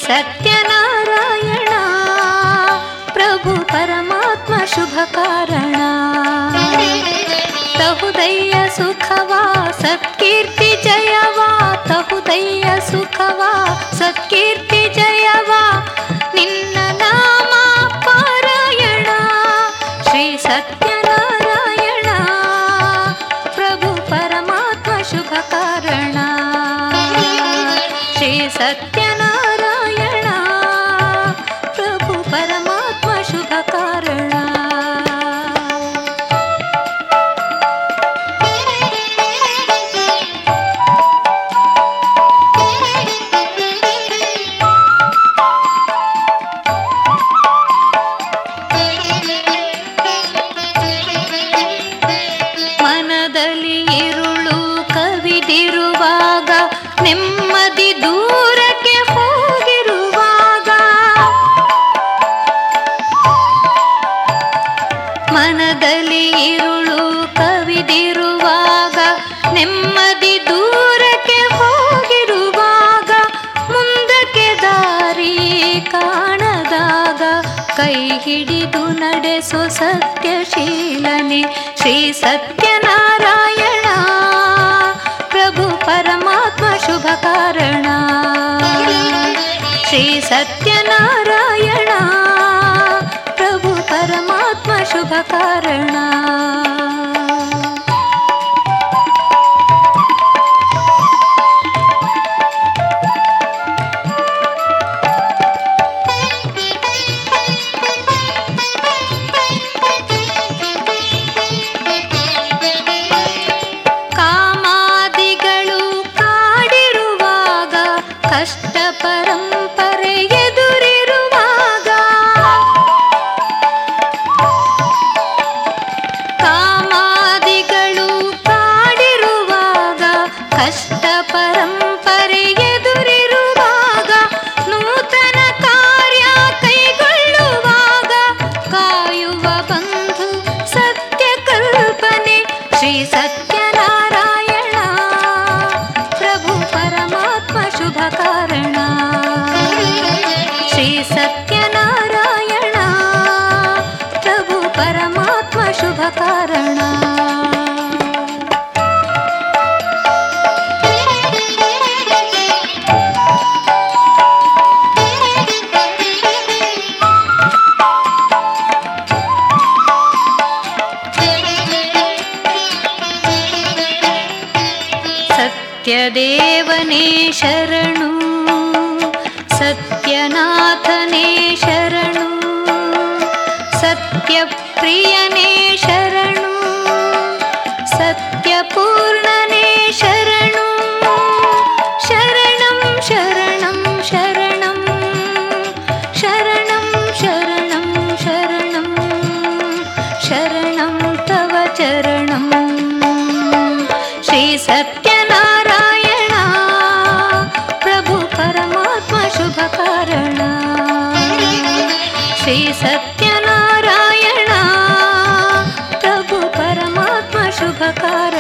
ಸತ್ಯನಾರಾಯಣ ಪ್ರಭು ಪರಮಾತ್ಮ ಶುಭ ಕಾರಣ. ತಹುದಯ್ಯ ಸುಖವಾ ಸತ್ಕೀರ್ತಿ ಜಯವಾ, ತಹುದಯ್ಯ ಸುಖವಾ ಸತ್ಕೀರ್ತಿ ಜಯವಾ, ನಿನ್ನ ನಾಮ ಪಾರಾಯಣ ಶ್ರೀ ಸತ್ಯನಾರಾಯಣ ಪ್ರಭು ಪರಮಾತ್ಮ ಶುಭ ಕಾರಣ. ಶ್ರೀ ಸತ್ಯನಾರಾಯಣ ಪ್ರಭು ಪರಮಾತ್ಮ ಶುಭ ಕಾರಣ. ಮನದಲ್ಲಿ ಇರುಳು ಕವಿದಿರುವಾಗ, ನೆಮ್ಮದಿ ದೂರಕ್ಕೆ ಹೋಗಿರುವಾಗ, ಮನದಲ್ಲಿ ಇರುಳು ಕವಿದಿರುವಾಗ, ನೆಮ್ಮದಿ ದೂರಕ್ಕೆ ಹೋಗಿರುವಾಗ, ಮುಂದಕ್ಕೆ ದಾರಿ ಕಾಣದಾಗ ಕೈ ಹಿಡಿದು ನಡೆಸೋ ಸತ್ಯಶೀಲನೆ ಶ್ರೀ ಸತ್ಯನಾರಾಯಣ ಪ್ರಭು ಪರಮಾತ್ಮ ಶುಭ ಕಾರಣ. ಶ್ರೀ ಸತ್ಯನಾರಾಯಣ ಪ್ರಭು ಪರಮಾತ್ಮ ಶುಭ ಕಾರಣ. ಕಾಮಾದಿಗಳು ಕಾಡಿರುವಾಗ, ಕಷ್ಟ ಪರಂಪರೆ ಎದುರಿರುವಾಗ, ಕಾಮಾದಿಗಳು ಕಾಡಿರುವಾಗ, ಕಷ್ಟ ಪರಂಪರೆ ಎದುರಿರುವಾಗ, ನೂತನ ಕಾರ್ಯ ಕೈಗೊಳ್ಳುವಾಗ, ಕಾಯುವ ಬಂಧು ಸತ್ಯ ಕಲ್ಪನೆ ಶ್ರೀ ಸತ್ಯನಾರಾಯಣ ಪ್ರಭು ಪರಮಾತ್ಮ ಶುಭ ಕಾರಣ. ಶ್ರೀ ಸತ್ಯನಾರಾಯಣ ಪ್ರಭು ಪರಮಾತ್ಮ ಶುಭ ಕಾರಣ. ಸತ್ಯದೇವನೇ ಶರಣು, ಸತ್ಯನಾಥನೇ ಶರಣು, ಸತ್ಯಪ್ರಿಯನೇ ಶರಣು, ಸತ್ಯಪೂರ್ಣನೇ ಶರಣು, ಶರಣಂ ಶರಣಂ ಶರಣಂ ಶರಣಂ ಶರಣಂ ಶರಣಂ ಶರಣಂ ತವ ಚರಣಂ ಶ್ರೀ ಸತ್ಯನಾರಾಯಣ ಪ್ರಭು ಪರಮಾತ್ಮ ಶುಭ ಕಾರಣ. ಶ್ರೀ ಸತ್ಯನಾರಾಯಣ ಪ್ರಭು ಪರಮಾತ್ಮ ಶುಭ ಕಾರಣ.